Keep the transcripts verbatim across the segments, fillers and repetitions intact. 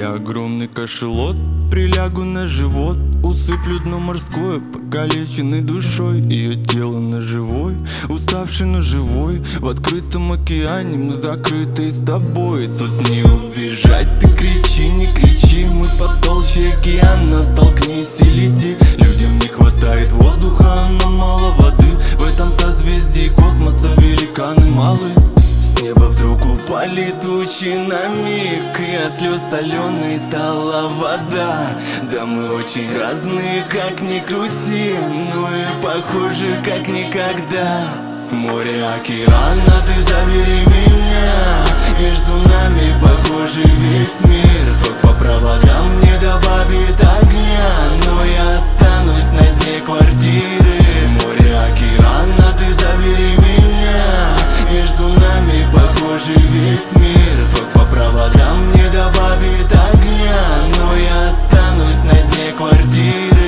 Я огромный кашелот, прилягу на живот, усыплю дно морское, покалеченной душой. Ее тело ножевой, уставший, но живой. В открытом океане мы закрыты с тобой. Тут не убежать, ты кричи, не кричи. Мы потолще океана, толкнись и лети. Людям не хватает воздуха, но мало воды. В этом созвездии космоса великаны малы. С неба вдруг упали тучи на миг, и от слез соленой стала вода. Да мы очень разные, как ни крути, но и похожи, как никогда. Море, океана, ты забери меня. Между нами похожий весь мир. Ток по проводам не добавит огня, но я останусь на дне квартиры. Море, океана, ты забери меня. Между нами похожий весь мир. Ток по проводам не добавит огня, но я останусь на дне квартиры.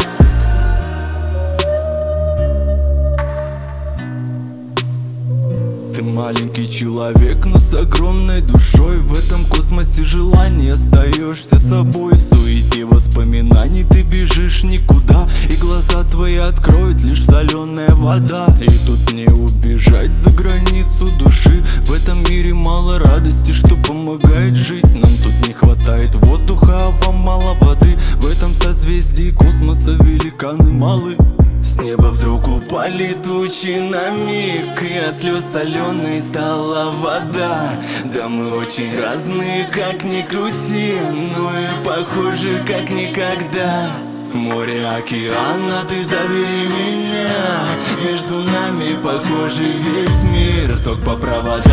Ты маленький человек, но с огромной душой. В этом космосе желаний остаешься собой. В суете воспоминаний ты бежишь никуда, и глаза твои откроет лишь соленая вода. И тут не убежать за границу души. В этом мире мало радости, что помогает жить. Нам тут не хватает воздуха, а вам мало воды. В этом созвездии космоса великаны малы. С неба вдруг упали тучи на миг, и от слез соленой стала вода. Да мы очень разные, как ни крути, но и похожи, как никогда. Море, океана, ты забери меня. Между нами похожий весь мир. Ток по проводам